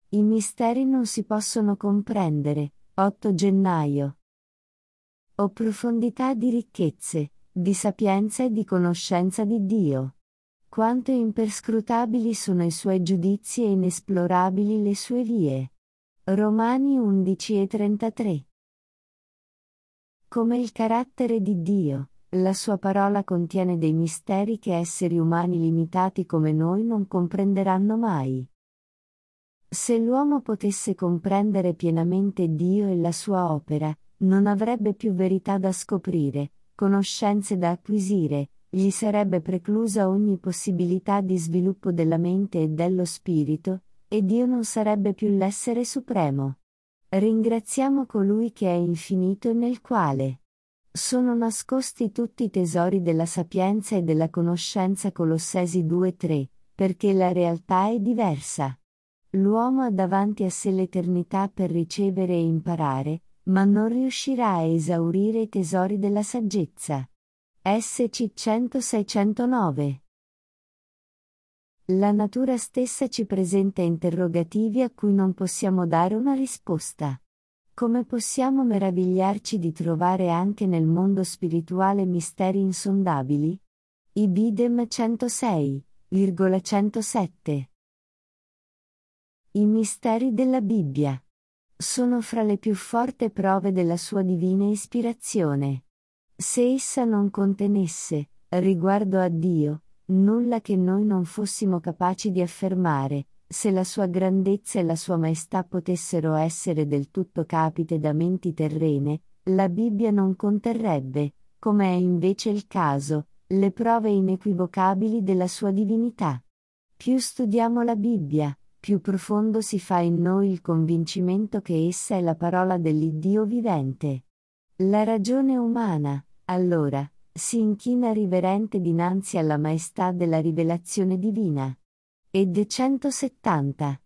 I misteri non si possono comprendere. 8 gennaio. O profondità di ricchezze, di sapienza e di conoscenza di Dio! Quanto imperscrutabili sono i suoi giudizi e inesplorabili le sue vie. Romani 11:33. Come il carattere di Dio, la sua parola contiene dei misteri che esseri umani limitati come noi non comprenderanno mai. Se l'uomo potesse comprendere pienamente Dio e la sua opera, non avrebbe più verità da scoprire, conoscenze da acquisire, gli sarebbe preclusa ogni possibilità di sviluppo della mente e dello spirito, e Dio non sarebbe più l'essere supremo. Ringraziamo colui che è infinito e nel quale sono nascosti tutti i tesori della sapienza e della conoscenza. Colossesi 2:3, perché la realtà è diversa. L'uomo ha davanti a sé l'eternità per ricevere e imparare, ma non riuscirà a esaurire i tesori della saggezza. SC 100-609. La natura stessa ci presenta interrogativi a cui non possiamo dare una risposta. Come possiamo meravigliarci di trovare anche nel mondo spirituale misteri insondabili? Ibidem 106,107. I misteri della Bibbia sono fra le più forti prove della sua divina ispirazione. Se essa non contenesse, riguardo a Dio, nulla che noi non fossimo capaci di affermare, se la sua grandezza e la sua maestà potessero essere del tutto capite da menti terrene, la Bibbia non conterrebbe, come è invece il caso, le prove inequivocabili della sua divinità. Più studiamo la Bibbia, più profondo si fa in noi il convincimento che essa è la parola dell'Iddio vivente. La ragione umana, allora, si inchina riverente dinanzi alla maestà della rivelazione divina. Ed 170.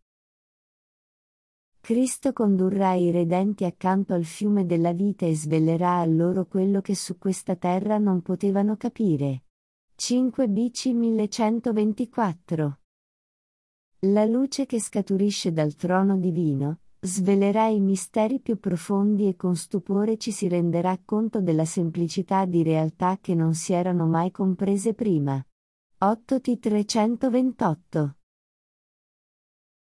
Cristo condurrà i redenti accanto al fiume della vita e svelerà a loro quello che su questa terra non potevano capire. 5 BC 1124. La luce che scaturisce dal trono divino svelerà i misteri più profondi e con stupore ci si renderà conto della semplicità di realtà che non si erano mai comprese prima. 8 T 328.